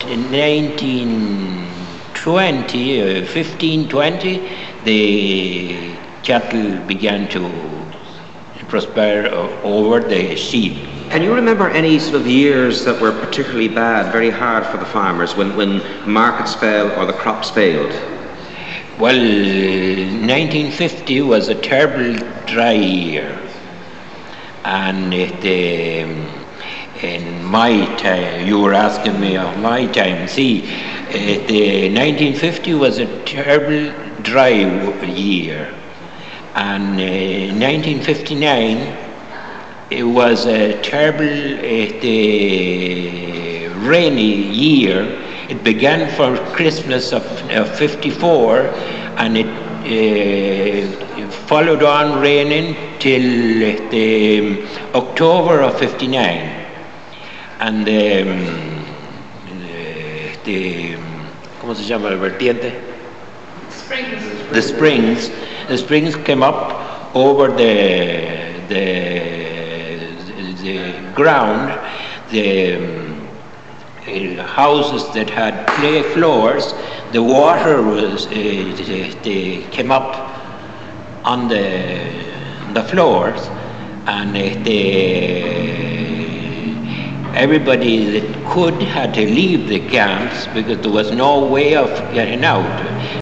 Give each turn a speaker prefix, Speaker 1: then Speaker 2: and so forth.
Speaker 1: In 1920, 1520, the cattle began to prosper over the sheep.
Speaker 2: Can you remember any sort of years that were particularly bad, very hard for the farmers, when markets fell or the crops failed?
Speaker 1: Well, 1950 was a terrible dry year, and in my time, you were asking me of my time. See, the 1950 was a terrible dry year, and 1959 it was a terrible rainy year. It began for Christmas of 54, and it followed on raining till October of 59. And ¿cómo se llama el vertiente? The springs came up over the ground. The houses that had clay floors, the water was came up on the floors, and everybody that could had to leave the camps because there was no way of getting out.